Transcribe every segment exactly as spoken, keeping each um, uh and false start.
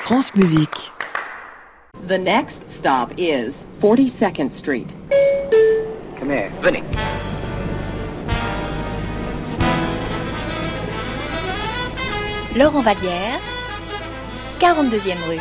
France Musique. The next stop is forty-second Street. Come here, Vinny. Laurent Vallière, quarante-deuxième rue.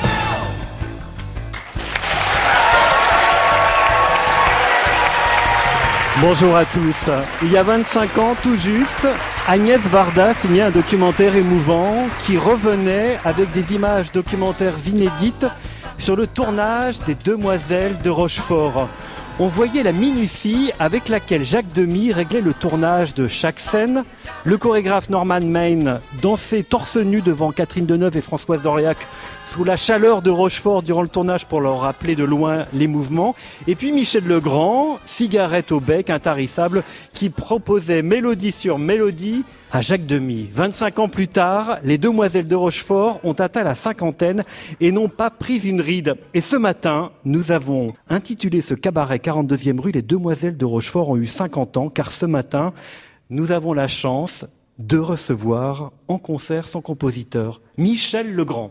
Bonjour à tous. Il y a vingt-cinq ans, tout juste, Agnès Varda signait un documentaire émouvant qui revenait avec des images documentaires inédites sur le tournage des Demoiselles de Rochefort. On voyait la minutie avec laquelle Jacques Demy réglait le tournage de chaque scène. Le chorégraphe Norman Maine dansait torse nu devant Catherine Deneuve et Françoise d'Aurillac sous la chaleur de Rochefort durant le tournage pour leur rappeler de loin les mouvements. Et puis Michel Legrand, cigarette au bec, intarissable, qui proposait mélodie sur mélodie à Jacques Demy. vingt-cinq ans plus tard, les Demoiselles de Rochefort ont atteint la cinquantaine et n'ont pas pris une ride. Et ce matin, nous avons intitulé ce cabaret quarante-deuxième rue « Les Demoiselles de Rochefort ont eu cinquante ans » car ce matin, nous avons la chance de recevoir en concert son compositeur, Michel Legrand.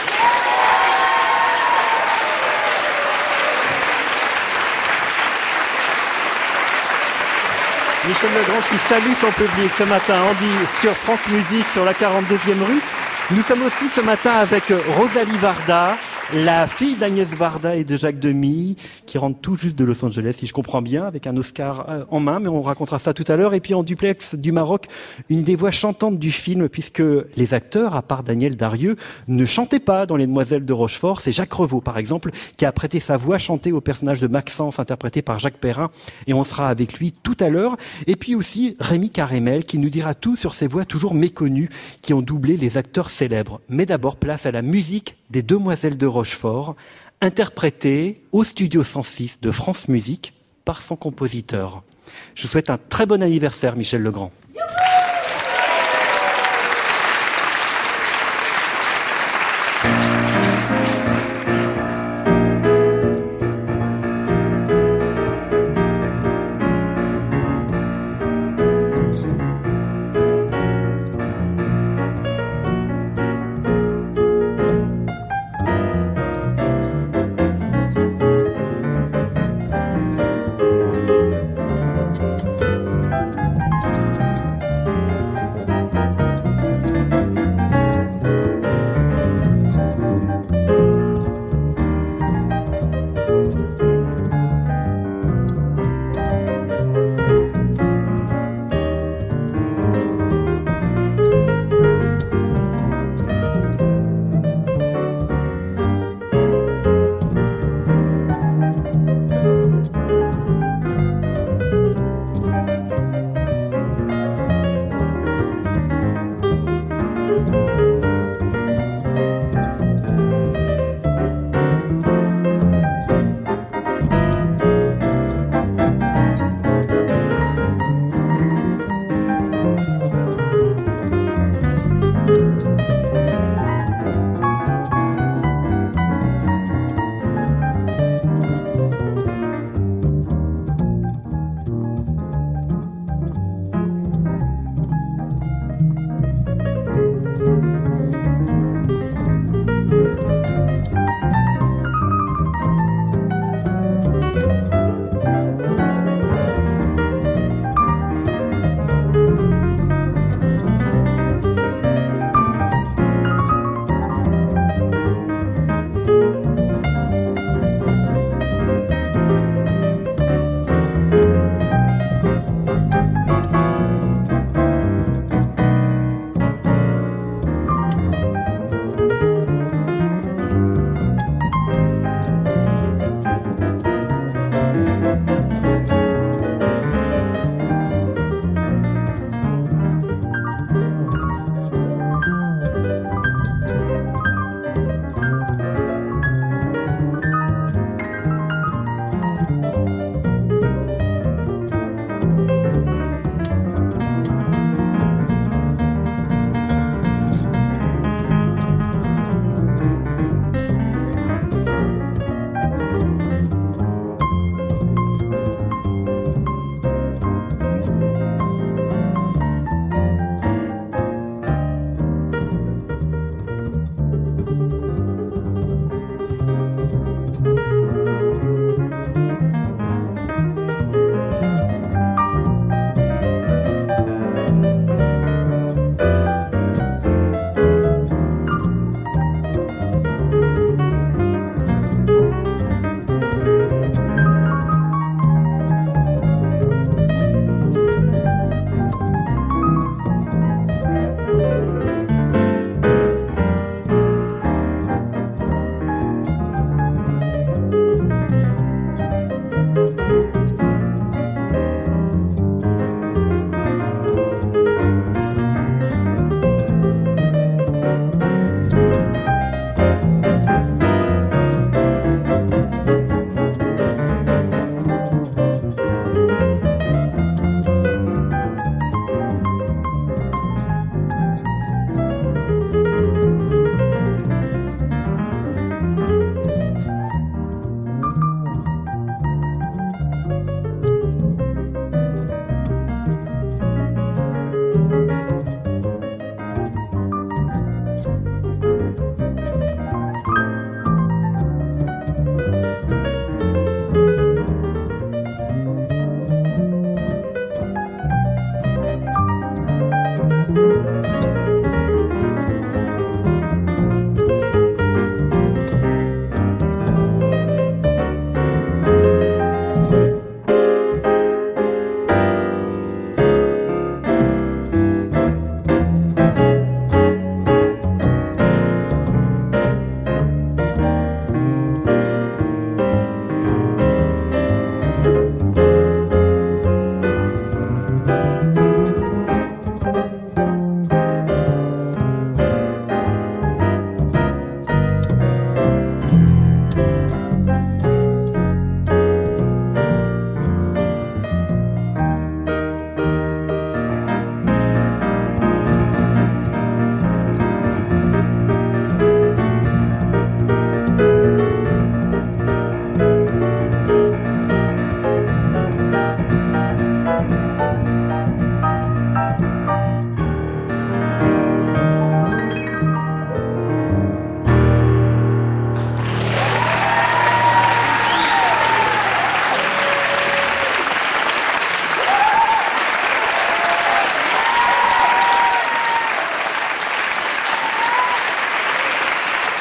Michel Legrand qui salue son public ce matin, Andy, sur France Musique, sur la quarante-deuxième rue. Nous sommes aussi ce matin avec Rosalie Varda, la fille d'Agnès Varda et de Jacques Demy, qui rentre tout juste de Los Angeles, si je comprends bien, avec un Oscar en main, mais on racontera ça tout à l'heure. Et puis en duplex du Maroc, une des voix chantantes du film, puisque les acteurs, à part Daniel Darieux, ne chantaient pas dans Les Demoiselles de Rochefort. C'est Jacques Revaux, par exemple, qui a prêté sa voix chantée au personnage de Maxence, interprété par Jacques Perrin, et on sera avec lui tout à l'heure. Et puis aussi Rémi Carémel, qui nous dira tout sur ces voix toujours méconnues, qui ont doublé les acteurs célèbres. Mais d'abord, place à la musique des Demoiselles de Rochefort, interprétée au Studio cent six de France Musique par son compositeur. Je vous souhaite un très bon anniversaire, Michel Legrand.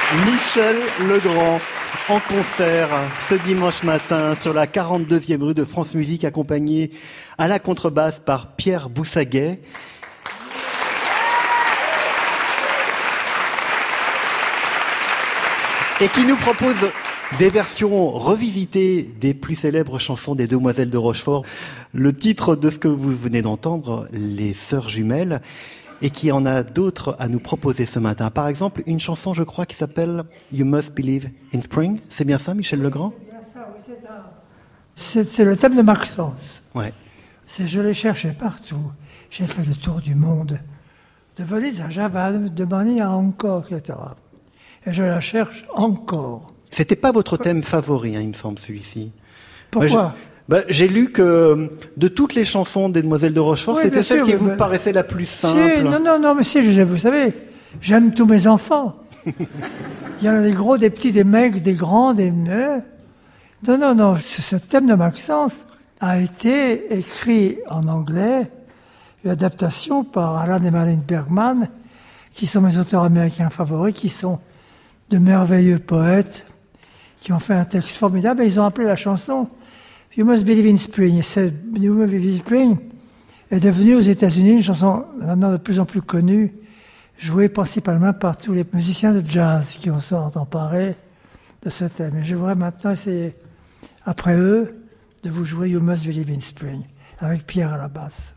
Michel Legrand en concert ce dimanche matin sur la quarante-deuxième rue de France Musique, accompagné à la contrebasse par Pierre Boussaguet. Et qui nous propose des versions revisitées des plus célèbres chansons des Demoiselles de Rochefort. Le titre de ce que vous venez d'entendre, Les Sœurs Jumelles, et qui en a d'autres à nous proposer ce matin. Par exemple, une chanson, je crois, qui s'appelle You Must Believe in Spring. C'est bien ça, Michel Legrand ? C'est bien ça, oui, c'est un... C'est, c'est le thème de Maxence. Ouais. C'est, je l'ai cherché partout. J'ai fait le tour du monde, de Venise à Java, de Manille à Hong Kong, et cetera. Et je la cherche encore. C'était pas votre thème favori, hein, il me semble, celui-ci. Pourquoi ? Moi, je... Bah, j'ai lu que de toutes les chansons des Demoiselles de Rochefort, oui, c'était celle sûr, qui vous bah, paraissait la plus simple. Si, non, non, non, mais si, je, vous savez, j'aime tous mes enfants. Il y en a des gros, des petits, des mecs, des grands, des... Non, non, non, ce, ce thème de Maxence a été écrit en anglais, une adaptation par Alan et Malin Bergman, qui sont mes auteurs américains favoris, qui sont de merveilleux poètes, qui ont fait un texte formidable, et ils ont appelé la chanson You Must Believe in Spring. Et ce You Must Believe in Spring est devenu aux États-Unis une chanson maintenant de plus en plus connue, jouée principalement par tous les musiciens de jazz qui ont sont emparés de ce thème. Et je voudrais maintenant essayer, après eux, de vous jouer You Must Believe in Spring, avec Pierre à la basse.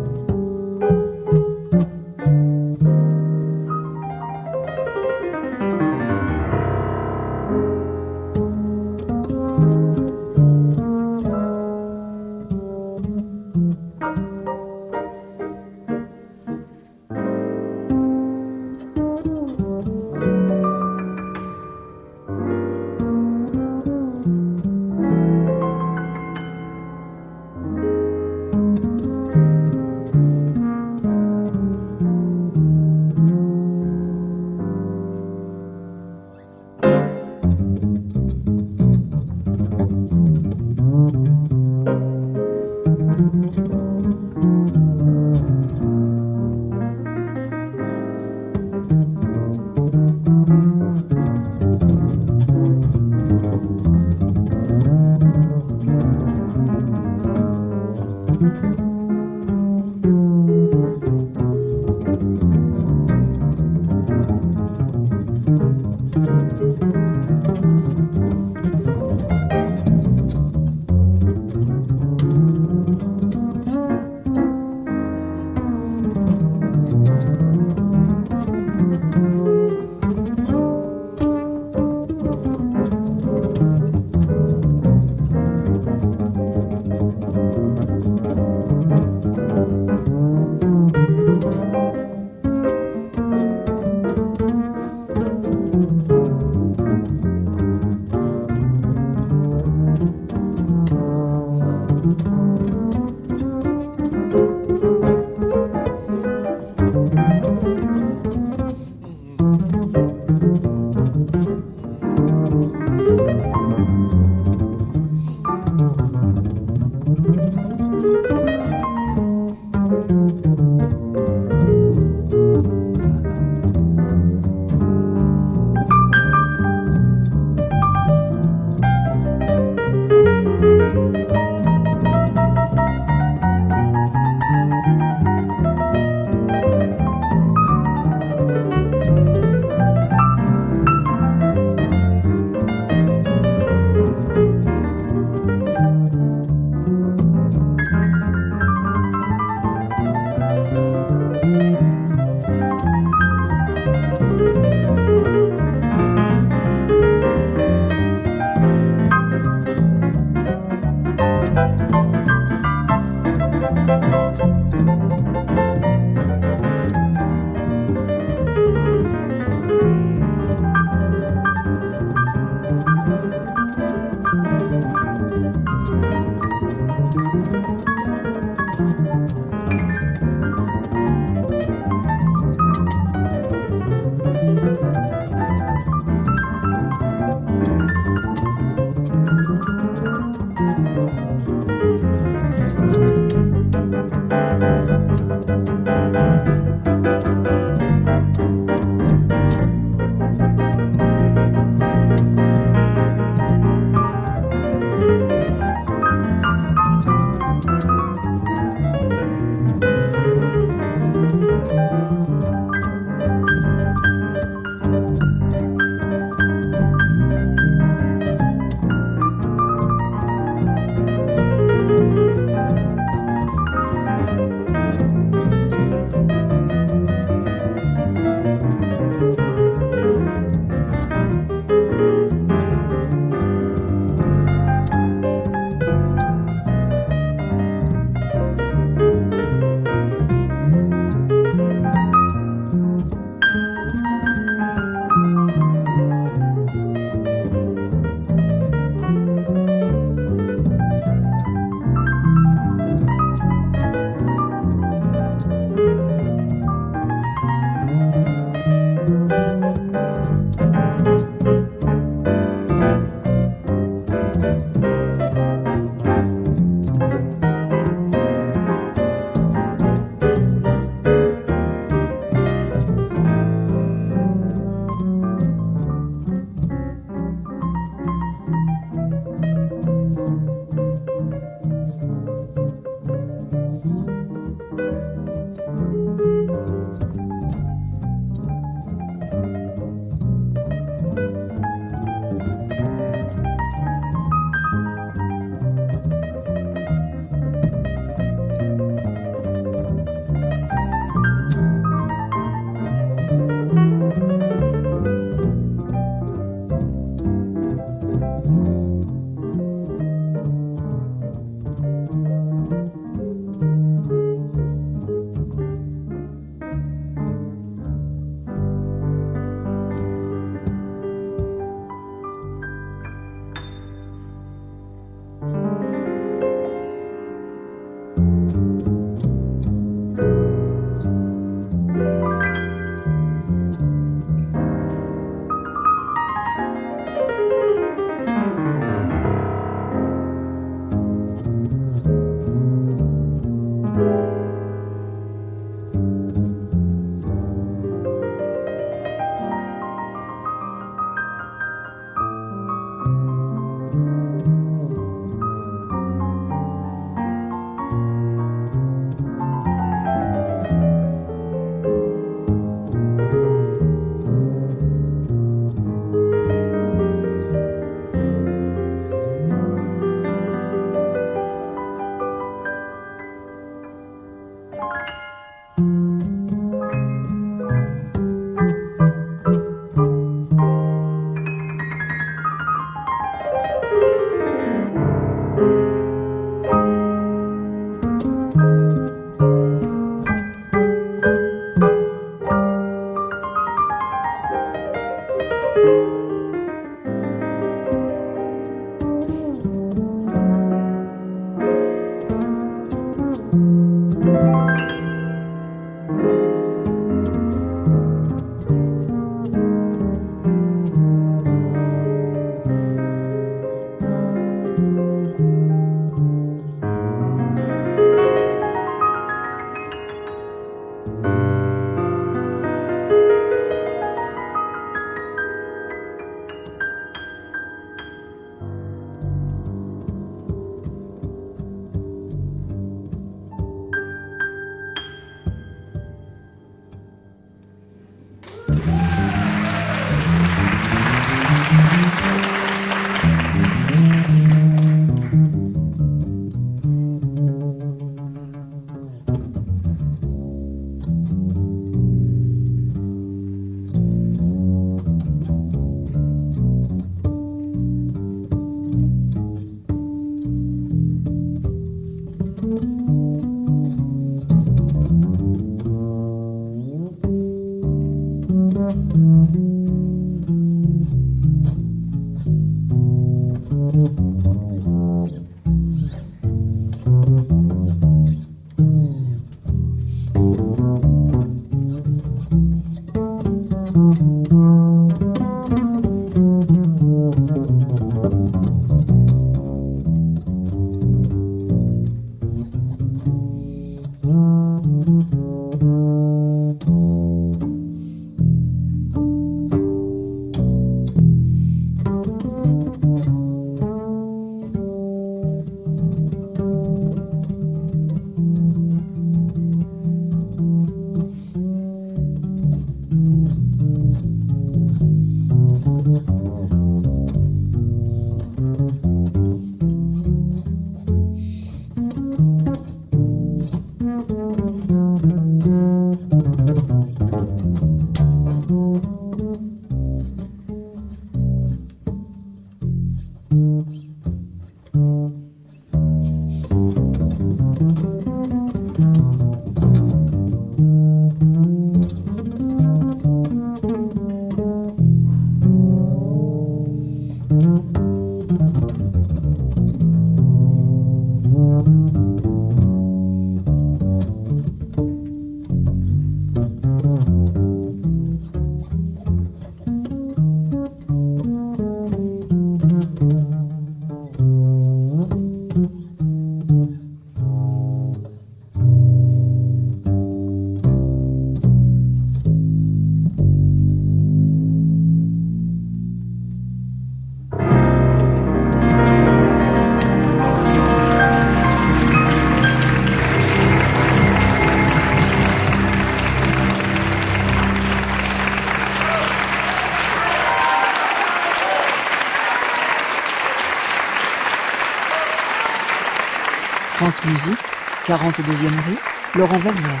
France Musique, quarante-deuxième rue, Laurent Vallière.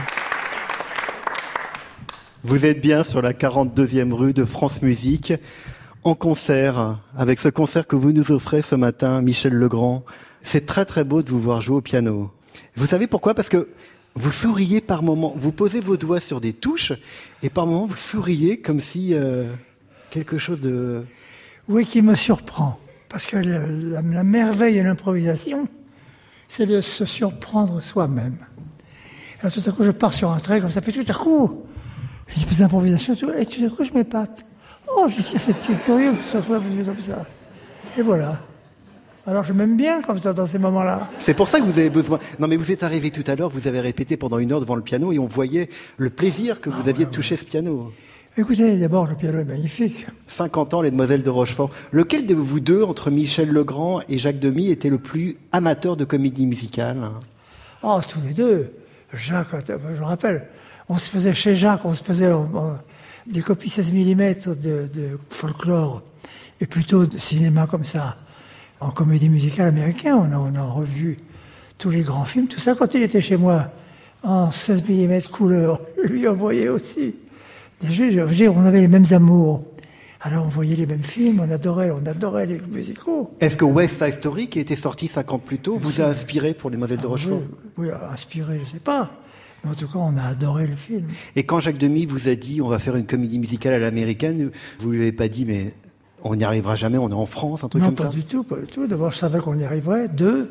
Vous êtes bien sur la quarante-deuxième rue de France Musique, en concert, avec ce concert que vous nous offrez ce matin, Michel Legrand. C'est très très beau de vous voir jouer au piano. Vous savez pourquoi ? Parce que vous souriez par moments, vous posez vos doigts sur des touches, et par moments vous souriez comme si euh, quelque chose de... Oui, qui me surprend. Parce que la, la, la merveille de l'improvisation, c'est de se surprendre soi-même. Alors tout à coup, je pars sur un trait comme ça, puis tout à coup, j'ai des improvisations, et tout à coup, je m'épate. Oh, je dis, c'est curieux que ce soit comme ça. Et voilà. Alors je m'aime bien comme ça dans ces moments-là. C'est pour ça que vous avez besoin... Non mais vous êtes arrivé tout à l'heure, vous avez répété pendant une heure devant le piano, et on voyait le plaisir que vous ah, aviez ouais, de toucher ouais. ce piano. Écoutez, d'abord, le piano est magnifique. cinquante ans, les Demoiselles de Rochefort. Lequel de vous deux, entre Michel Legrand et Jacques Demy, était le plus amateur de comédie musicale ? Oh, tous les deux. Jacques, je me rappelle, on se faisait chez Jacques, on se faisait on, on, des copies seize millimètres de, de folklore, et plutôt de cinéma comme ça. En comédie musicale américaine, on a, on a revu tous les grands films, tout ça. Quand il était chez moi, en seize millimètres couleur, je lui envoyais aussi. Déjà, je veux dire, on avait les mêmes amours. Alors on voyait les mêmes films, on adorait, on adorait les musicaux. Est-ce que West Side Story, qui était sorti cinq ans plus tôt, vous a inspiré pour Les Demoiselles de Rochefort ? Oui, oui, inspiré, je ne sais pas. Mais en tout cas, on a adoré le film. Et quand Jacques Demy vous a dit, on va faire une comédie musicale à l'américaine, vous ne lui avez pas dit, mais on n'y arrivera jamais, on est en France, un truc non, comme ça ? Non, pas du tout, pas du tout. D'abord, je savais qu'on y arriverait. Deux,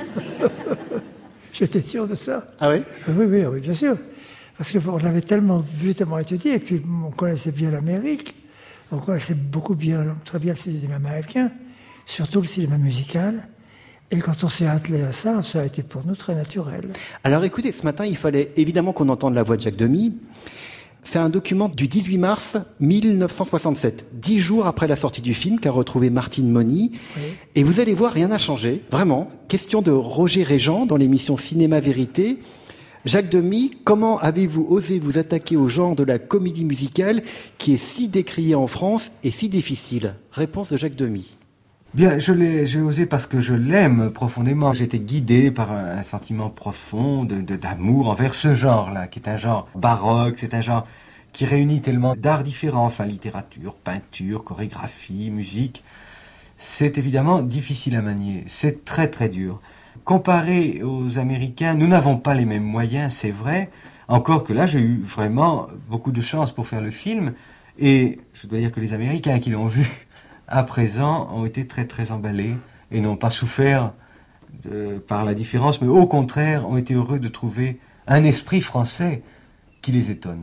j'étais sûr de ça. Ah oui ? Oui, oui, oui, bien sûr. Parce qu'on l'avait tellement vu, tellement étudié, et puis on connaissait bien l'Amérique, on connaissait beaucoup bien, très bien le cinéma américain, surtout le cinéma musical. Et quand on s'est attelé à ça, ça a été pour nous très naturel. Alors écoutez, ce matin, il fallait évidemment qu'on entende la voix de Jacques Demy. C'est un document du dix-huit mars mille neuf cent soixante-sept, dix jours après la sortie du film, qu'a retrouvé Martine Moni. Oui. Et vous allez voir, rien n'a changé, vraiment. Question de Roger Régent dans l'émission Cinéma Vérité. Jacques Demy, comment avez-vous osé vous attaquer au genre de la comédie musicale qui est si décrié en France et si difficile ? Réponse de Jacques Demy. Bien, je l'ai, j'ai osé parce que je l'aime profondément. J'ai été guidé par un, un sentiment profond de, de, d'amour envers ce genre-là, qui est un genre baroque, c'est un genre qui réunit tellement d'arts différents, enfin littérature, peinture, chorégraphie, musique. C'est évidemment difficile à manier, c'est très très dur. Comparé aux Américains, nous n'avons pas les mêmes moyens, c'est vrai. Encore que là, j'ai eu vraiment beaucoup de chance pour faire le film. Et je dois dire que les Américains qui l'ont vu à présent ont été très très emballés et n'ont pas souffert de, par la différence, mais au contraire ont été heureux de trouver un esprit français qui les étonne.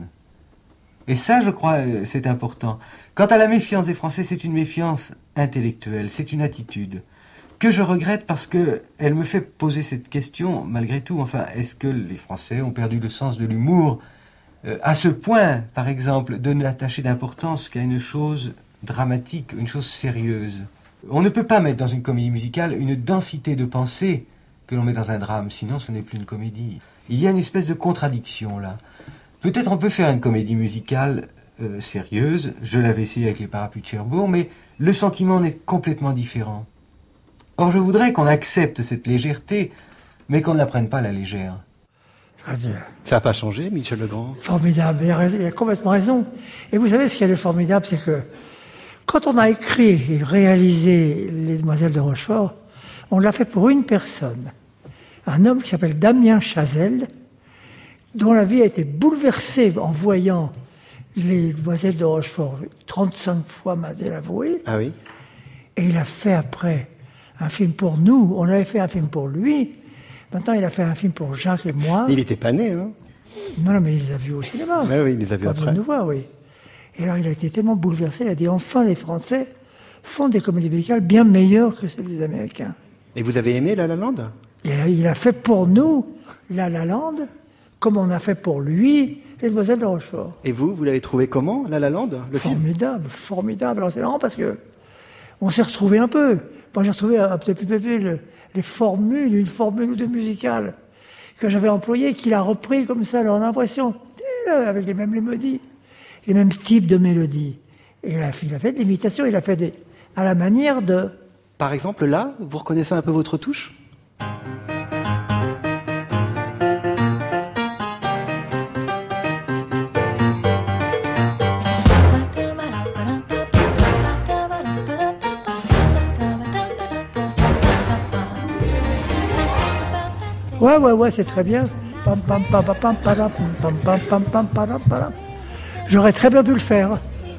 Et ça, je crois, c'est important. Quant à la méfiance des Français, c'est une méfiance intellectuelle, c'est une attitude que je regrette parce que elle me fait poser cette question, malgré tout. Enfin, est-ce que les Français ont perdu le sens de l'humour euh, à ce point, par exemple, de n'attacher d'importance qu'à une chose dramatique, une chose sérieuse ? On ne peut pas mettre dans une comédie musicale une densité de pensée que l'on met dans un drame, sinon ce n'est plus une comédie. Il y a une espèce de contradiction là. Peut-être on peut faire une comédie musicale euh, sérieuse, je l'avais essayé avec les Parapluies de Cherbourg, mais le sentiment est complètement différent. Or, je voudrais qu'on accepte cette légèreté, mais qu'on ne la prenne pas à la légère. Très bien. Ça n'a pas changé, Michel Legrand ? Formidable, il a, raison, il a complètement raison. Et vous savez, ce qui est formidable, c'est que quand on a écrit et réalisé Les Demoiselles de Rochefort, on l'a fait pour une personne. Un homme qui s'appelle Damien Chazelle, dont la vie a été bouleversée en voyant Les Demoiselles de Rochefort trente-cinq fois, m'a-t-il avoué. Ah oui ? Et il a fait après un film pour nous. On avait fait un film pour lui. Maintenant, il a fait un film pour Jacques et moi. Il n'était pas né, hein ? Non, non, mais il les a vus au cinéma. Ah oui, il les a vus Pas après. De nous voir, oui. Et alors, il a été tellement bouleversé, il a dit, enfin, les Français font des comédies musicales bien meilleures que celles des Américains. Et vous avez aimé La La Land ? Et il a fait pour nous La La Land, comme on a fait pour lui Les Demoiselles de Rochefort. Et vous, vous l'avez trouvé comment, La La Land, le film ? Formidable, formidable. Alors, c'est marrant parce que on s'est retrouvés un peu. Moi, j'ai retrouvé un petit peu le, les formules, une formule de musicale que j'avais employée, qu'il a repris comme ça, alors on a l'impression, avec les mêmes mélodies, les mêmes types de mélodies. Et il a, il a fait de l'imitation, il a fait des, à la manière de... Par exemple, là, vous reconnaissez un peu votre touche ? Ouais, ouais, ouais, c'est très bien. Pam, pam, pam, pam, pam, pam, pam, pam, pam, pam, pam, pam. J'aurais très bien pu le faire.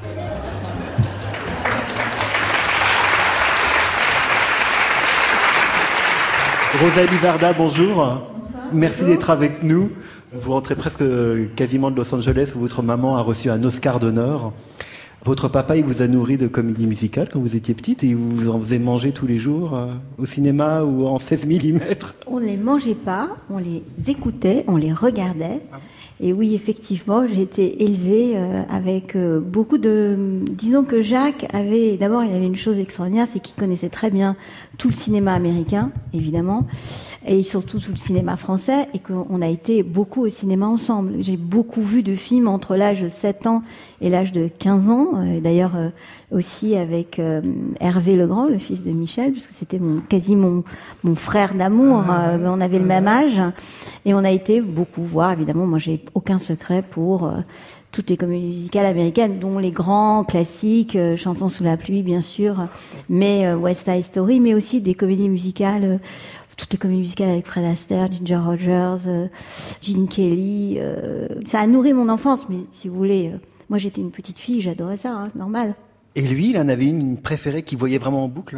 Rosalie Varda, bonjour. Bonsoir. Merci d'être avec nous. Vous rentrez presque quasiment de Los Angeles où votre maman a reçu un Oscar d'honneur. Votre papa, il vous a nourri de comédie musicale quand vous étiez petite et il vous en faisait manger tous les jours euh, au cinéma ou en seize millimètres. On ne les mangeait pas, on les écoutait, on les regardait. Et oui, effectivement, j'ai été élevée euh, avec euh, beaucoup de... Disons que Jacques avait... D'abord, il avait une chose extraordinaire, c'est qu'il connaissait très bien tout le cinéma américain, évidemment, et surtout tout le cinéma français, et qu'on a été beaucoup au cinéma ensemble. J'ai beaucoup vu de films entre l'âge de sept ans et l'âge de quinze ans, et d'ailleurs euh, aussi avec euh, Hervé Legrand, le fils de Michel, puisque c'était mon, quasi mon, mon frère d'amour, euh, on avait le même âge, et on a été beaucoup voir, évidemment, moi j'ai aucun secret pour euh, toutes les comédies musicales américaines, dont les grands classiques, euh, Chantons sous la pluie, bien sûr, mais euh, West Side Story, mais aussi des comédies musicales, euh, toutes les comédies musicales avec Fred Astaire, Ginger Rogers, euh, Gene Kelly. Euh, ça a nourri mon enfance, mais si vous voulez, euh, moi j'étais une petite fille, j'adorais ça, hein, normal. Et lui, il en avait une, une préférée qu'il voyait vraiment en boucle?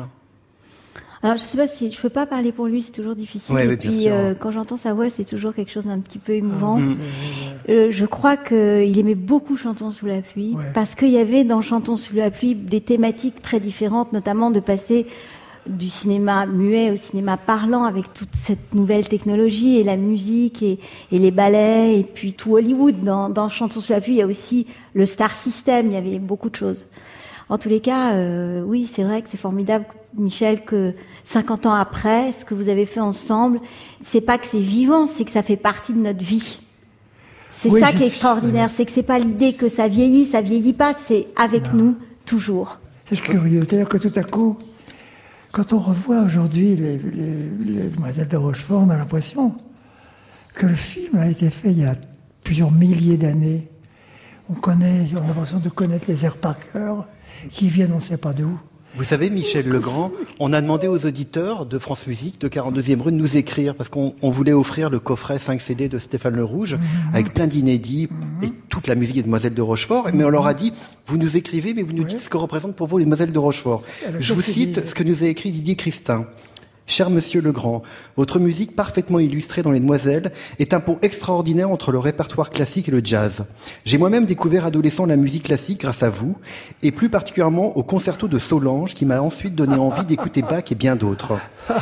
Alors, je sais pas si je peux pas parler pour lui, c'est toujours difficile. Ouais, et oui, puis, euh, quand j'entends sa voix, c'est toujours quelque chose d'un petit peu émouvant. Mmh. Euh, je crois qu'il aimait beaucoup Chantons sous la pluie, ouais. Parce qu'il y avait dans Chantons sous la pluie des thématiques très différentes, notamment de passer du cinéma muet au cinéma parlant avec toute cette nouvelle technologie et la musique et, et les ballets et puis tout Hollywood. Dans, dans Chantons sous la pluie, il y a aussi le Star System, il y avait beaucoup de choses. En tous les cas, euh, oui, c'est vrai que c'est formidable, Michel, que cinquante ans après, ce que vous avez fait ensemble, c'est pas que c'est vivant, c'est que ça fait partie de notre vie. C'est oui, ça qui est extraordinaire, oui. C'est que c'est pas l'idée que ça vieillit, ça vieillit pas, c'est avec non. Nous, toujours. C'est curieux, c'est-à-dire que tout à coup, quand on revoit aujourd'hui les, les, les Demoiselles de Rochefort, on a l'impression que le film a été fait il y a plusieurs milliers d'années. On connaît, on a l'impression de connaître les airs par cœur, qui viennent on ne sait pas d'où. Vous savez, Michel Legrand, on a demandé aux auditeurs de France Musique, de quarante-deuxième rue, de nous écrire, parce qu'on on voulait offrir le coffret cinq C D de Stéphane Le Rouge, mmh. avec plein d'inédits, mmh. et toute la musique des Demoiselles de Rochefort, mais on leur a dit, vous nous écrivez, mais vous nous dites ce que représentent pour vous les Demoiselles de Rochefort. Je vous cite ce que nous a écrit Didier Christin. Cher Monsieur Legrand, votre musique parfaitement illustrée dans Les Demoiselles est un pont extraordinaire entre le répertoire classique et le jazz. J'ai moi-même découvert adolescent la musique classique grâce à vous, et plus particulièrement au concerto de Solange qui m'a ensuite donné envie d'écouter Bach et bien d'autres.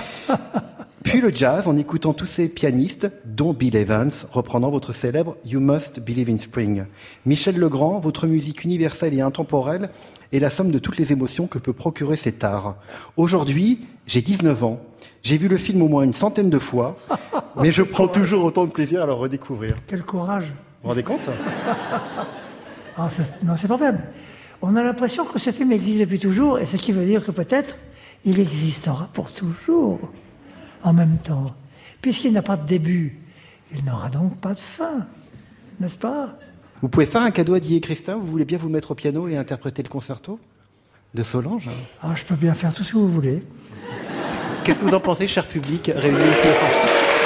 Puis le jazz en écoutant tous ces pianistes, dont Bill Evans, reprenant votre célèbre You Must Believe in Spring. Michel Legrand, votre musique universelle et intemporelle est la somme de toutes les émotions que peut procurer cet art. Aujourd'hui, j'ai dix-neuf ans. J'ai vu le film au moins une centaine de fois, mais je prends toujours autant de plaisir à le redécouvrir. Quel courage! Vous vous rendez compte? ah, c'est, Non, c'est pas vrai. On a l'impression que ce film existe depuis toujours, et ce qui veut dire que peut-être il existera pour toujours, en même temps. Puisqu'il n'a pas de début, il n'aura donc pas de fin, n'est-ce pas? Vous pouvez faire un cadeau à Didier Christin? Vous voulez bien vous mettre au piano et interpréter le concerto de Solange? Ah, je peux bien faire tout ce que vous voulez. Qu'est-ce que vous en pensez, cher public, réunis ici au centre?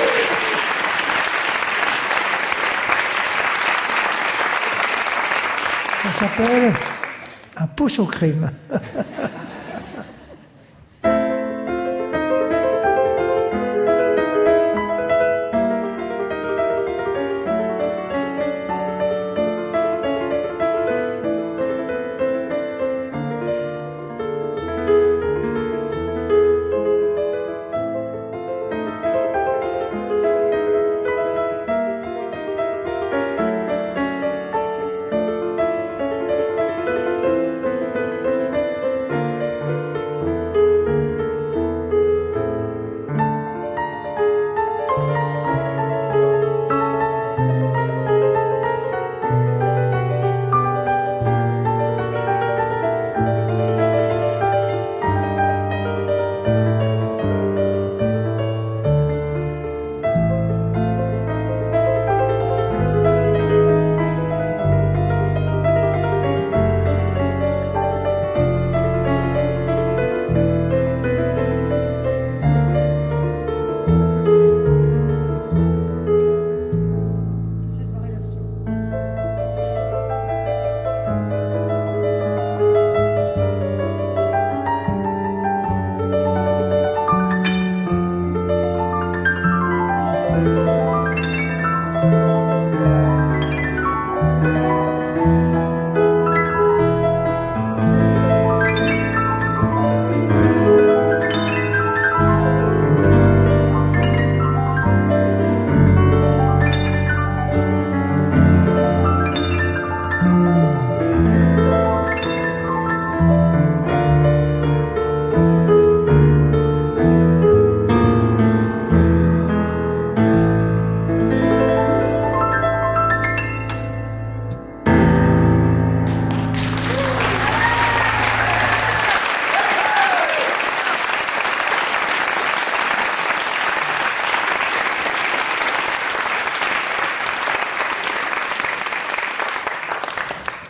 Ça s'appelle un pouce au crime.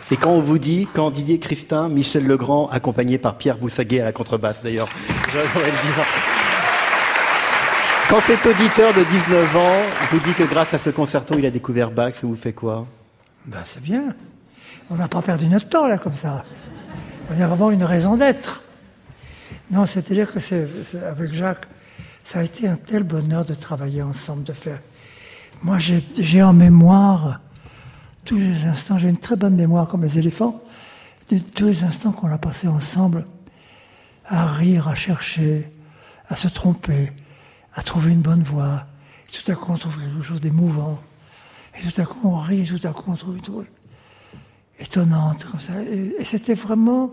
Et quand on vous dit, quand Didier Christin, Michel Legrand, accompagné par Pierre Boussaguet à la contrebasse d'ailleurs, j'aimerais le dire. Quand cet auditeur de dix-neuf ans vous dit que grâce à ce concerto, il a découvert Bach, ça vous fait quoi? Ben, c'est bien. On n'a pas perdu notre temps, là, comme ça. On a vraiment une raison d'être. Non, c'est-à-dire que c'est, c'est, avec Jacques, ça a été un tel bonheur de travailler ensemble, de faire... Moi, j'ai, j'ai en mémoire, tous les instants, j'ai une très bonne mémoire comme les éléphants, de tous les instants qu'on a passés ensemble, à rire, à chercher, à se tromper, à trouver une bonne voix. Et tout à coup, on trouve quelque chose d'émouvant. Et tout à coup, on rit, et tout à coup, on trouve une chose étonnante, comme ça. Et, et c'était vraiment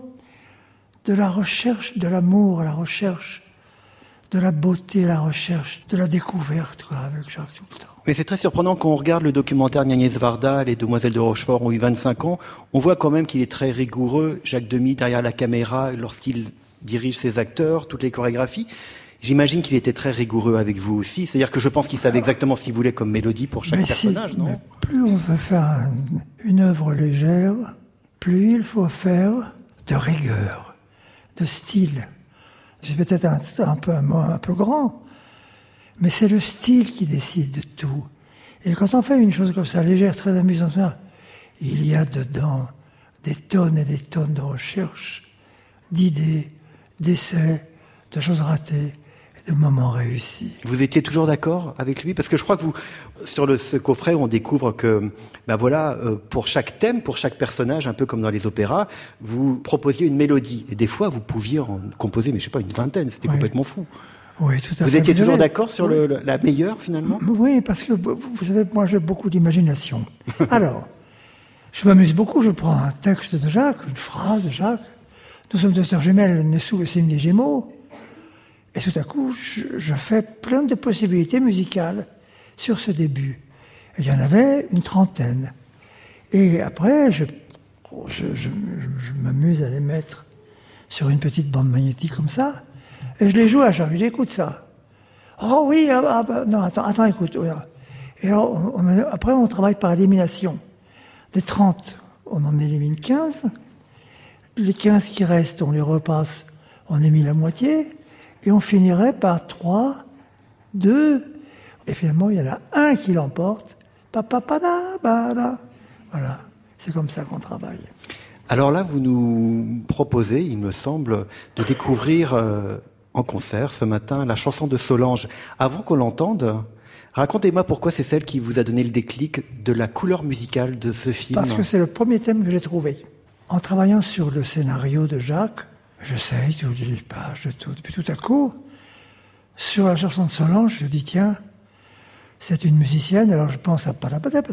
de la recherche de l'amour, la recherche de la beauté, la recherche de la découverte, quoi, avec Jacques tout le temps. Mais c'est très surprenant quand on regarde le documentaire Agnès Varda, Les Demoiselles de Rochefort ont eu vingt-cinq ans, on voit quand même qu'il est très rigoureux, Jacques Demy, derrière la caméra, lorsqu'il dirige ses acteurs, toutes les chorégraphies. J'imagine qu'il était très rigoureux avec vous aussi. C'est-à-dire que je pense qu'il savait exactement ce qu'il voulait comme mélodie pour chaque mais personnage, si, non? mais plus on veut faire un, une œuvre légère, plus il faut faire de rigueur, de style. C'est peut-être un, un, peu, un mot un peu grand, mais c'est le style qui décide de tout. Et quand on fait une chose comme ça, légère, très amusante, il y a dedans des tonnes et des tonnes de recherches, d'idées, d'essais, de choses ratées, et de moments réussis. Vous étiez toujours d'accord avec lui? Parce que je crois que vous, sur le, ce coffret, on découvre que, ben voilà, euh, pour chaque thème, pour chaque personnage, un peu comme dans les opéras, vous proposiez une mélodie. Et des fois, vous pouviez en composer, mais je sais pas, une vingtaine. C'était oui. complètement fou. Oui, tout à vous fait. étiez vous toujours avez... d'accord sur oui. le, la meilleure, finalement? Oui, parce que, vous savez, moi, j'ai beaucoup d'imagination. Alors, je m'amuse beaucoup, je prends un texte de Jacques, une phrase de Jacques. Nous sommes deux sœurs jumelles, nées sous le signe des Gémeaux. Et tout à coup, je, je fais plein de possibilités musicales sur ce début. Et il y en avait une trentaine. Et après, je, je, je, je m'amuse à les mettre sur une petite bande magnétique comme ça. Et je les joue à Jacques. Je dis, écoute ça. Oh oui, ah, ah, bah, non, attends, attends, écoute. Et alors, on, on, après, on travaille par élimination. Des trente, on en élimine quinze. Les quinze qui restent, on les repasse, on élimine la moitié. Et on finirait par trois, deux, et finalement, il y en a un qui l'emporte. Pa-pa-pa-da, ba-da. Voilà, c'est comme ça qu'on travaille. Alors là, vous nous proposez, il me semble, de découvrir euh, en concert ce matin la chanson de Solange. Avant qu'on l'entende, racontez-moi pourquoi c'est celle qui vous a donné le déclic de la couleur musicale de ce film. Parce que c'est le premier thème que j'ai trouvé. En travaillant sur le scénario de Jacques, j'essaye toutes les pages de tout. Puis tout à coup, sur la chanson de Solange, je dis tiens, c'est une musicienne, alors je pense à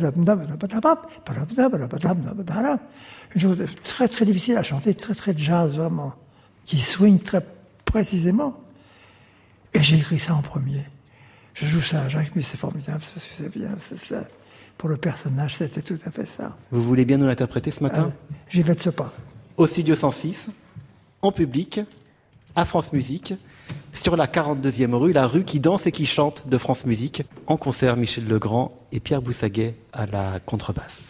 une chose très très difficile à chanter, très très jazz vraiment, qui swing très précisément. Et j'ai écrit ça en premier. Je joue ça à Jacques, mais c'est formidable, parce que c'est bien, c'est ça. Pour le personnage, c'était tout à fait ça. Vous voulez bien nous l'interpréter ce matin? euh, J'y vais de ce pas. Au Studio cent six, en public, à France Musique, sur la quarante-deuxième rue, la rue qui danse et qui chante de France Musique. En concert, Michel Legrand et Pierre Boussaguet à la contrebasse.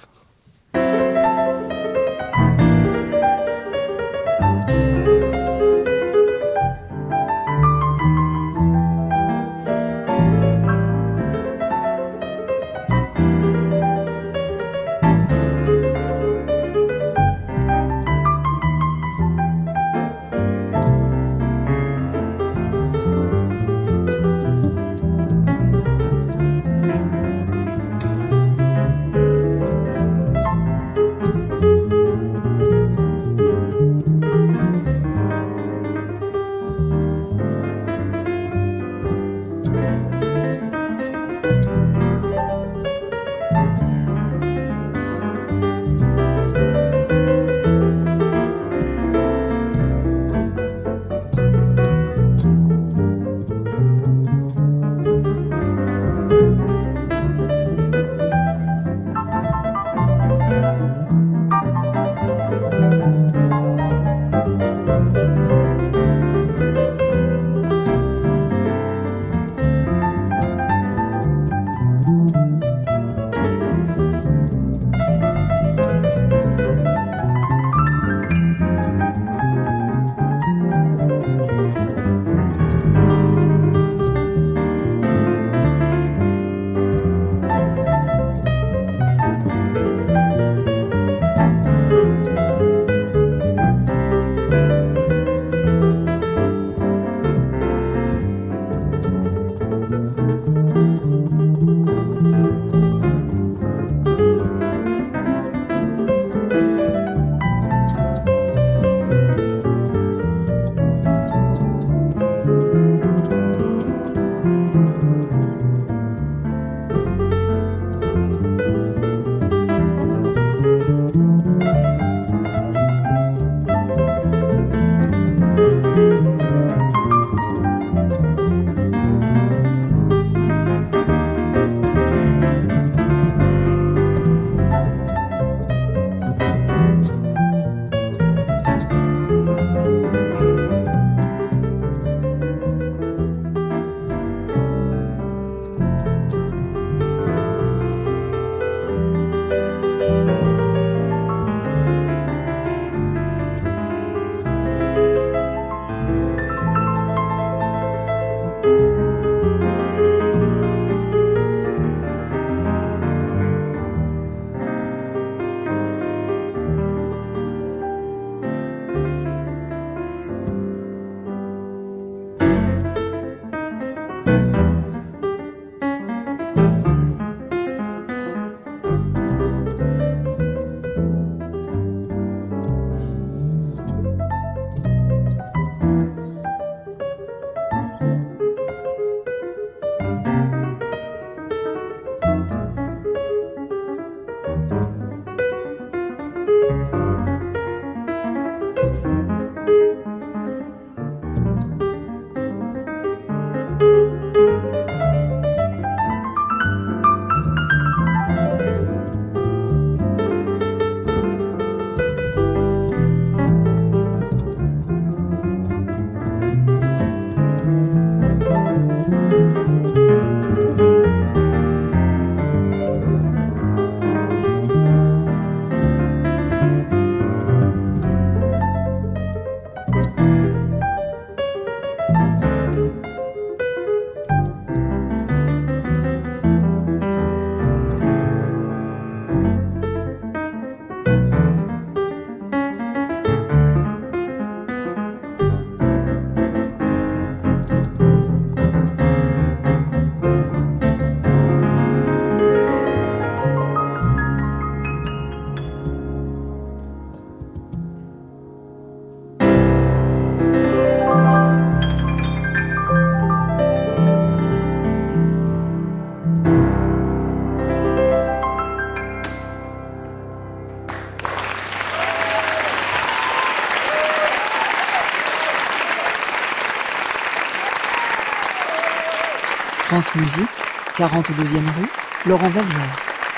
France Musique, quarante-deuxième rue, Laurent Vallière.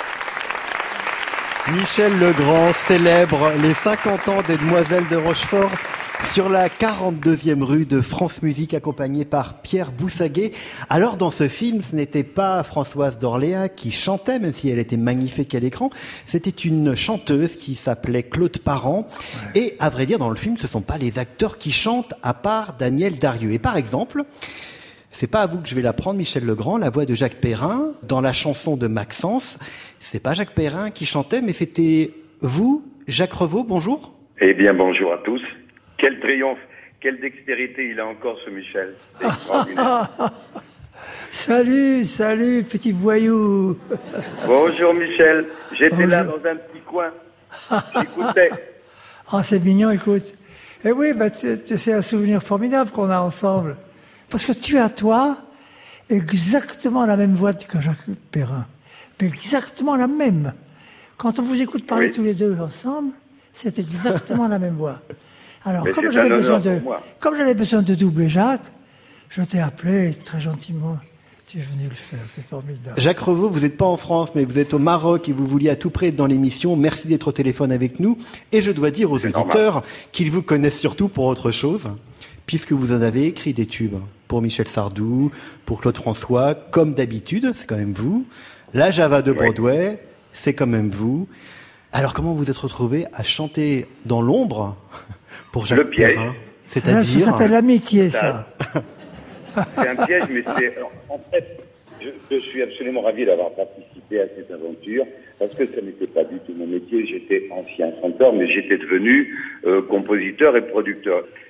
Michel Legrand célèbre les cinquante ans des Demoiselles de Rochefort sur la quarante-deuxième rue de France Musique, accompagnée par Pierre Boussaguet. Alors, dans ce film, ce n'était pas Françoise d'Orléans qui chantait, même si elle était magnifique à l'écran. C'était une chanteuse qui s'appelait Claude Parent. Ouais. Et, à vrai dire, dans le film, ce ne sont pas les acteurs qui chantent, à part Daniel Darieux. Et par exemple, c'est pas à vous que je vais l'apprendre, Michel Legrand, la voix de Jacques Perrin, dans la chanson de Maxence. C'est pas Jacques Perrin qui chantait, mais c'était vous, Jacques Revaux, bonjour. Eh bien, bonjour à tous. Quel triomphe, quelle dextérité il a encore, ce Michel. C'est extraordinaire. Salut, salut, petit voyou. Bonjour, Michel. J'étais bonjour. Là, dans un petit coin. J'écoutais. Ah, c'est mignon, écoute. Eh oui, bah, c'est un souvenir formidable qu'on a ensemble. Parce que tu as, toi, exactement la même voix que Jacques Perrin. Mais exactement la même. Quand on vous écoute parler oui. tous les deux ensemble, c'est exactement la même voix. Alors, comme j'avais, besoin de, comme j'avais besoin de doubler Jacques, je t'ai appelé très gentiment. Tu es venu le faire, c'est formidable. Jacques Revaux, vous n'êtes pas en France, mais vous êtes au Maroc et vous vouliez à tout près être dans l'émission. Merci d'être au téléphone avec nous. Et je dois dire aux c'est auditeurs normal. Qu'ils vous connaissent surtout pour autre chose, puisque vous en avez écrit des tubes. Pour Michel Sardou, pour Claude François, comme d'habitude, c'est quand même vous. La Java de Broadway, oui. c'est quand même vous. Alors, comment vous êtes retrouvé à chanter dans l'ombre pour Jacques Le piège. Perrin, c'est-à-dire... Ça, ça s'appelle l'amitié, ça. C'est un piège, mais c'est... En fait, je, je suis absolument ravi d'avoir participé à cette aventure, parce que ça n'était pas du tout mon métier. J'étais ancien chanteur, mais j'étais devenu euh, compositeur et producteur.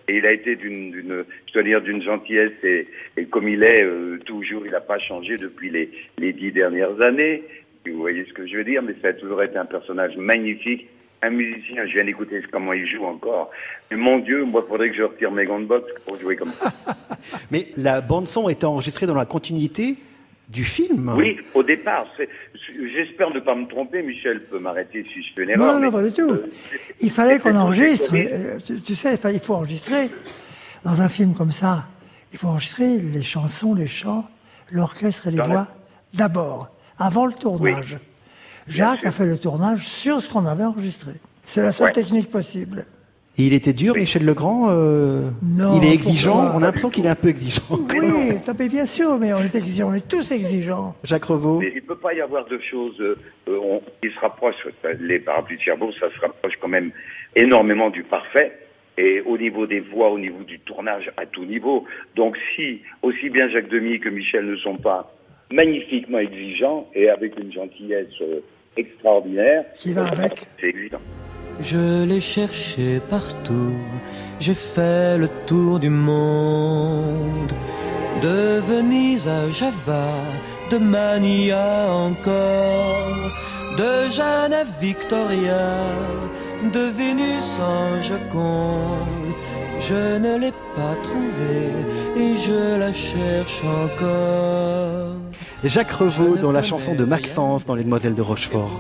et il a été d'une, d'une je dois dire, d'une gentillesse, et, et comme il est euh, toujours, il n'a pas changé depuis les, les dix dernières années. Vous voyez ce que je veux dire, mais ça a toujours été un personnage magnifique, un musicien. Je viens d'écouter comment il joue encore. Mais mon Dieu, moi, il faudrait que je retire mes gants de boxe pour jouer comme ça. Mais la bande-son était enregistrée dans la continuité du film. Oui, au départ. C'est, j'espère ne pas me tromper. Michel peut m'arrêter si je fais une erreur. Non, non, mais, pas du tout. Euh, il fallait qu'on c'est enregistre. c'est Euh, tu, tu sais, il faut enregistrer. Dans un film comme ça, il faut enregistrer les chansons, les chants, l'orchestre et les Dans voix la- d'abord, avant le tournage. Jacques sûr. a fait le tournage sur ce qu'on avait enregistré. C'est la seule Ouais. technique possible. Et il était dur, Michel Legrand euh, Non, il est exigeant. pourquoi? On a l'impression qu'il est un peu exigeant. Oui, tant pis, bien sûr, mais on est exigeants, on est tous exigeants. Jacques Revaux. Mais il ne peut pas y avoir de choses euh, euh, on, qui se rapprochent. Les Parapluies de Cherbourg, ça se rapproche quand même énormément du parfait. Et au niveau des voix, au niveau du tournage, à tout niveau. Donc si aussi bien Jacques Demy que Michel ne sont pas magnifiquement exigeants et avec une gentillesse euh, extraordinaire, Qui va avec. c'est évident. Je l'ai cherché partout, j'ai fait le tour du monde, de Venise à Java, de Mania encore, de Jeanne à Victoria, de Vénus en Joconde. Je ne l'ai pas trouvée et je la cherche encore. Jacques Revaux dans la chanson de Maxence dans Les Demoiselles de Rochefort.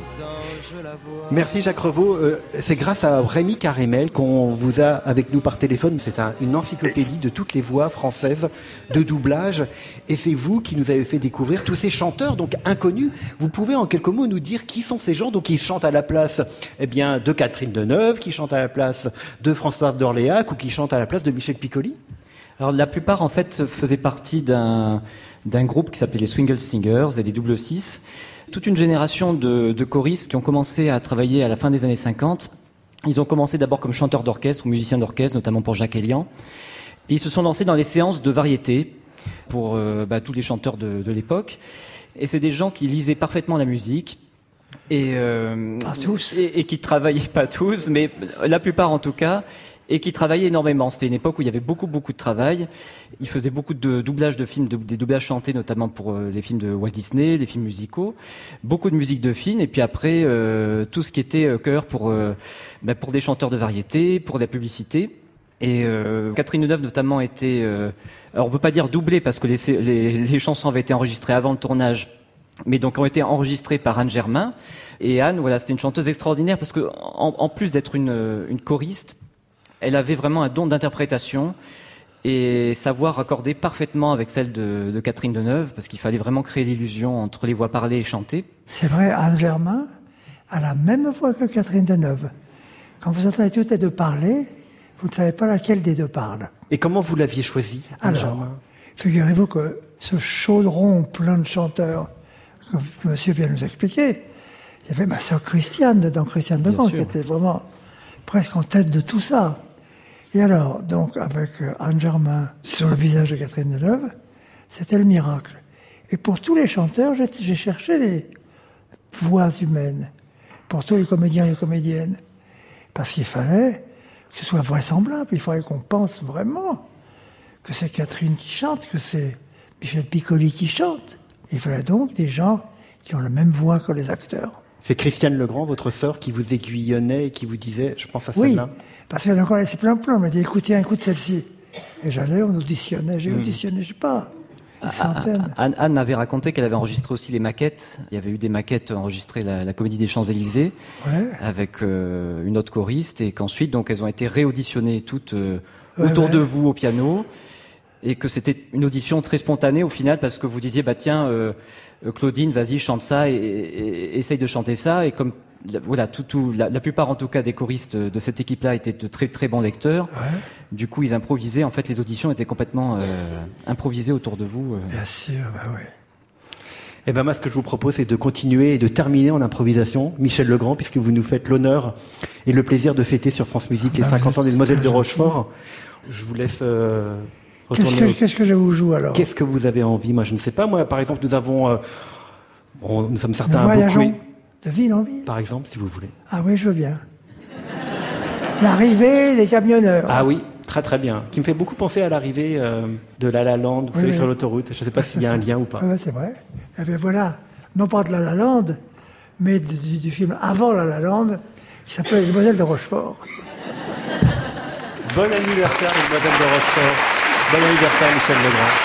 Merci Jacques Revaux. Euh, c'est grâce à Rémi Carémel qu'on vous a avec nous par téléphone. C'est un, une encyclopédie de toutes les voix françaises de doublage. Et c'est vous qui nous avez fait découvrir tous ces chanteurs donc inconnus. Vous pouvez en quelques mots nous dire qui sont ces gens donc qui chantent à la place eh bien, de Catherine Deneuve, qui chantent à la place de Françoise d'Orléac ou qui chantent à la place de Michel Piccoli? Alors la plupart en fait faisaient partie d'un, d'un groupe qui s'appelait les Swingle Singers et les Double Six. Toute une génération de, de choristes qui ont commencé à travailler à la fin des années cinquante. Ils ont commencé d'abord comme chanteurs d'orchestre ou musiciens d'orchestre, notamment pour Jacques Elian. Et ils se sont lancés dans les séances de variété pour euh, bah, tous les chanteurs de, de l'époque. Et c'est des gens qui lisaient parfaitement la musique. Et, euh, pas tous. Et, et qui travaillaient, pas tous, mais la plupart en tout cas, et qui travaillaient énormément. C'était une époque où il y avait beaucoup, beaucoup de travail. Ils faisaient beaucoup de doublages de films, de, des doublages chantés, notamment pour euh, les films de Walt Disney, les films musicaux. Beaucoup de musique de film, et puis après, euh, tout ce qui était euh, chœur pour, euh, bah, pour des chanteurs de variété, pour la publicité. Et euh, Catherine Deneuve notamment était, euh, alors on peut pas dire doublée parce que les, les, les chansons avaient été enregistrées avant le tournage, mais donc ont été enregistrées par Anne Germain. Et Anne, voilà, c'était une chanteuse extraordinaire parce que en, en plus d'être une, une choriste, elle avait vraiment un don d'interprétation et savoir accorder parfaitement avec celle de, de Catherine Deneuve parce qu'il fallait vraiment créer l'illusion entre les voix parlées et chantées. C'est vrai, Anne Germain a la même voix que Catherine Deneuve. Quand vous entendez toutes les deux parler, vous ne savez pas laquelle des deux parle. Et comment vous l'aviez choisi, Anne Alors, Germain? Figurez-vous que ce chaudron plein de chanteurs, comme monsieur vient de nous expliquer, il y avait ma sœur Christiane dedans, Christiane Legrand, qui était vraiment presque en tête de tout ça. Et alors, donc, avec Anne Germain sur le visage de Catherine Deneuve, c'était le miracle. Et pour tous les chanteurs, j'ai, j'ai cherché les voix humaines, pour tous les comédiens et les comédiennes. Parce qu'il fallait que ce soit vraisemblable, il fallait qu'on pense vraiment que c'est Catherine qui chante, que c'est Michel Piccoli qui chante. Il fallait donc des gens qui ont la même voix que les acteurs. C'est Christiane Legrand, votre sœur, qui vous aiguillonnait et qui vous disait, je pense à Oui, celle-là. parce qu'elle en connaissait plein plein. Elle m'a dit, écoute, tiens, écoute celle-ci. Et j'allais, on auditionnait. J'ai Mm. auditionné, je sais pas, des centaines. Anne, Anne m'avait raconté qu'elle avait enregistré aussi les maquettes. Il y avait eu des maquettes enregistrées, la, la Comédie des Champs-Élysées, Ouais. avec euh, une autre choriste, et qu'ensuite, donc, elles ont été réauditionnées toutes euh, Ouais, autour ouais. de vous au piano, et que c'était une audition très spontanée au final, parce que vous disiez, bah tiens, euh, Claudine, vas-y, chante ça, et, et, et essaye de chanter ça, et comme la, voilà, tout, tout, la, la plupart en tout cas des choristes de cette équipe-là étaient de très très bons lecteurs. Ouais. Du coup, ils improvisaient. En fait, les auditions étaient complètement euh, improvisées autour de vous. euh. Bien sûr, bah oui. Eh ben moi, ce que je vous propose, c'est de continuer et de terminer en improvisation, Michel Legrand, puisque vous nous faites l'honneur et le plaisir de fêter sur France Musique les Bah, cinquante ans des c'est Demoiselles très de gentil. Rochefort. Je vous laisse euh, Qu'est-ce retourner. que, qu'est-ce que je vous joue alors? Qu'est-ce que vous avez envie? Moi, je ne sais pas. Moi, par exemple, nous avons, euh, on- nous sommes Nous certains à voyageons beaucoup. de ville en ville. Par exemple, si vous voulez. Ah oui, je veux bien. L'arrivée des camionneurs. Ah oui, très très bien, qui me fait beaucoup penser à l'arrivée euh, de La La Land, vous Oui, savez, oui. sur l'autoroute. Je ne sais pas Ah, s'il y a ça, un ça. lien ou pas. Ah ouais, c'est vrai. Eh bien voilà, non pas de La La Land, mais du, du- du film avant La La Land, qui s'appelle Les Demoiselles de Rochefort. Bon anniversaire, Mademoiselle de Rochefort. Bon anniversaire, Michel Legrand.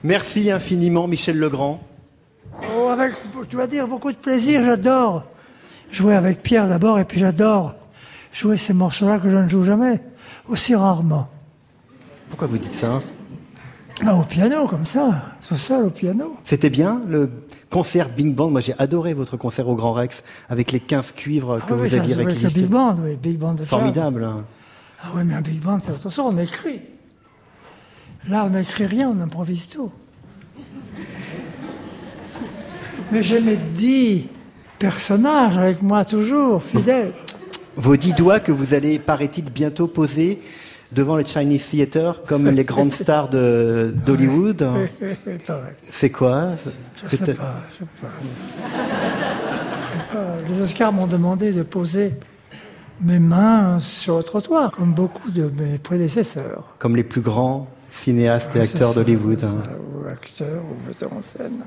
Merci infiniment, Michel Legrand. Oh, avec, tu vas dire, beaucoup de plaisir, j'adore jouer avec Pierre d'abord, et puis j'adore jouer ces morceaux-là que je ne joue jamais, aussi rarement. Pourquoi vous dites ça? Ah, au piano, comme ça, tout seul au piano. C'était bien, le concert Big Band. Moi, j'ai adoré votre concert au Grand Rex, avec les quinze cuivres que ah, vous oui, aviez ça, réquisités. Le Big Band, oui, Big Band de Formidable. Hein. Ah oui, mais un Big Band, c'est autre chose, on écrit. Là, on n'écrit rien, on improvise tout. Mais j'ai mes dix personnages avec moi toujours, fidèles. Vos dix doigts que vous allez, paraît-il, bientôt poser devant le Chinese Theatre comme les grandes stars de, d'Hollywood. Oui, oui, oui, pareil. C'est quoi? Je sais pas, je sais pas. Je sais pas. Les Oscars m'ont demandé de poser mes mains sur le trottoir, comme beaucoup de mes prédécesseurs. Comme les plus grands cinéastes et Ouais, acteurs ça, d'Hollywood. ça, Hein. Ou acteurs, ou metteurs en scène.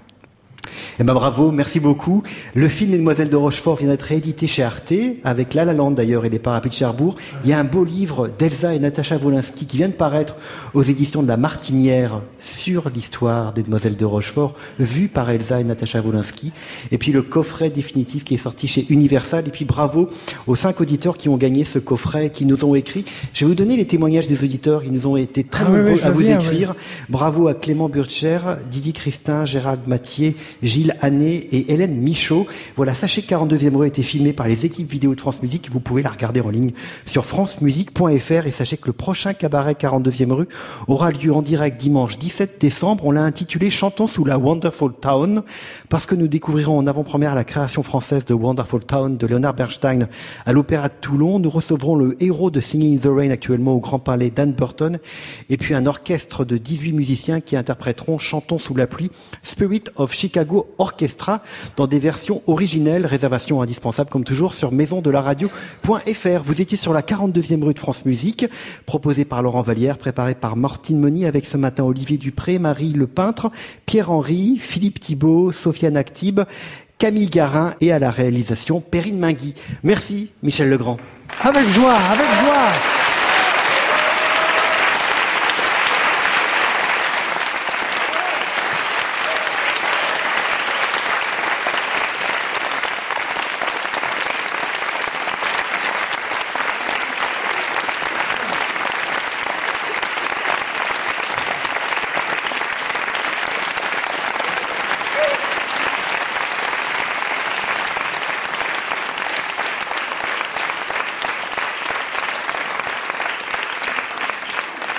Eh ben bravo, merci beaucoup. Le film Les Demoiselles de Rochefort vient d'être réédité chez Arte, avec La La Land d'ailleurs et les Parapluies de Cherbourg. Il y a un beau livre d'Elsa et Natacha Wolinski qui vient de paraître aux éditions de La Martinière sur l'histoire des Demoiselles de Rochefort, vu par Elsa et Natacha Wolinski. Et puis le coffret définitif qui est sorti chez Universal. Et puis bravo aux cinq auditeurs qui ont gagné ce coffret, qui nous ont écrit. Je vais vous donner les témoignages des auditeurs. Ils nous ont été très ah, nombreux oui, oui, à vous bien, écrire. Oui. Bravo à Clément Burcher, Didier Christin, Gérald Mathieu, Gilles Annet et Hélène Michaud. Voilà, sachez que quarante-deuxième rue a été filmé par les équipes vidéo de France Musique. Vous pouvez la regarder en ligne sur francemusique point f r. Et sachez que le prochain cabaret quarante-deuxième rue aura lieu en direct dimanche dix-sept décembre. On l'a intitulé Chantons sous la Wonderful Town, parce que nous découvrirons en avant-première la création française de Wonderful Town de Leonard Bernstein à l'Opéra de Toulon. Nous recevrons le héros de Singing in the Rain actuellement au Grand Palais, Dan Burton, et puis un orchestre de dix-huit musiciens qui interpréteront Chantons sous la pluie, Spirit of Chicago Orchestra, dans des versions originelles. Réservation indispensable comme toujours sur maison de la radio point f r. Vous étiez sur la quarante-deuxième rue de France Musique, proposée par Laurent Vallière, préparée par Martine Moni, avec ce matin Olivier Dupré, Marie Le Peintre, Pierre-Henry, Philippe Thibault, Sofiane Actib, Camille Garin et à la réalisation Perrine Mingui. Merci Michel Legrand. Avec joie, avec joie.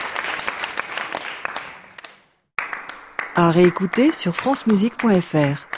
À réécouter sur francemusique point f r.